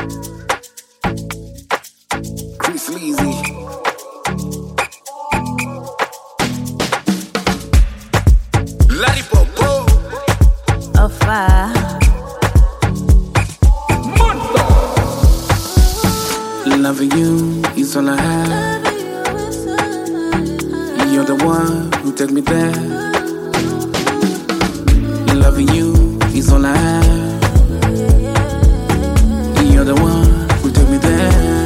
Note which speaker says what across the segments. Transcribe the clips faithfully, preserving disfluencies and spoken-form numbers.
Speaker 1: Chris Leezy. Larry Popo.
Speaker 2: Ofa.
Speaker 1: Loving you is all I have. You're the one who take me there. Loving you is all I have. You're the one who take me there.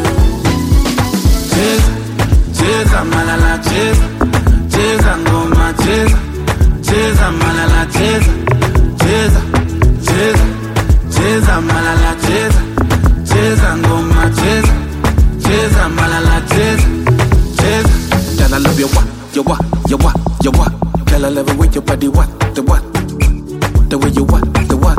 Speaker 1: Cheza, cheza malala cheza, cheza ngoma cheza, cheza malala cheza, cheza, cheza, cheza malala cheza, cheza ngoma cheza, cheza malala cheza, cheza. Girl, I love your what, your what, your what, your what. Girl, I love the way your body what, the what, the way you what, the what.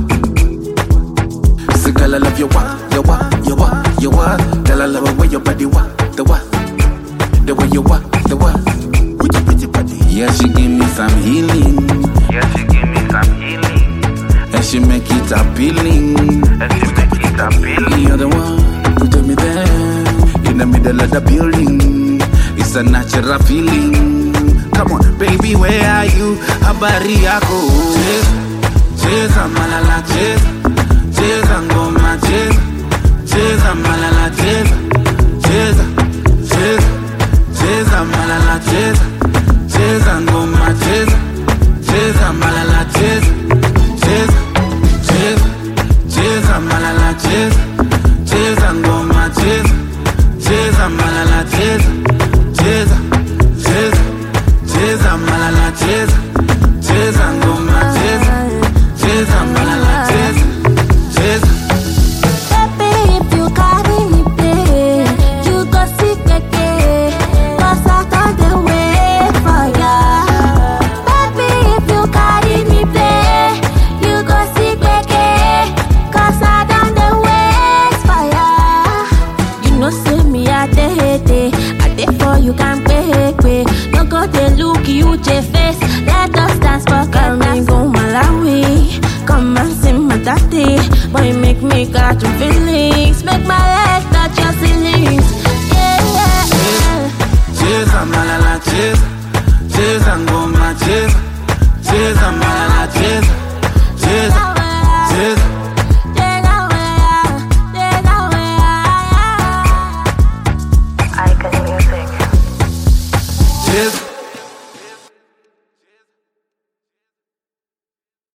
Speaker 1: So girl, I love your what, your what, your what, your what. Girl, I love the way your body what, the what, the way you what, the what. With your pretty body. Yeah, she give me some healing.
Speaker 3: Yeah, she give me some healing.
Speaker 1: And she make it appealing.
Speaker 3: And she make it appealing.
Speaker 1: You're the one who take me there, in the middle of the building. It's a natural feeling. Come on, baby, where are you? Habari yako. Cheza, cheza malala cheza, cheza ngoma cheza, cheza malala cheza, cheza, cheza, cheza malala cheza, cheza ngoma cheza, cheza malala cheza, cheza, cheza, cheza malala cheza, cheza ngoma cheza, cheza malala cheza, cheza, cheza, cheza malala cheza, cheza ngoma cheza, cheza malala cheza, cheza.
Speaker 2: Baby, if you carry me play, you go see keke, 'cause I don't dey wait for ya. Baby, if you carry me play, you go see keke, 'cause I don't dey wait for ya. You know say me I dey hate, I dey for you can pay pay. No go dey look you je face, let us dance for Carmen go Malawi. Come and see my daddy, boy make me catch your feelings, make my legs touch your ceilings. Yeah, yeah, yeah.
Speaker 1: Cheza malala cheza, cheza ngoma cheza, cheza malala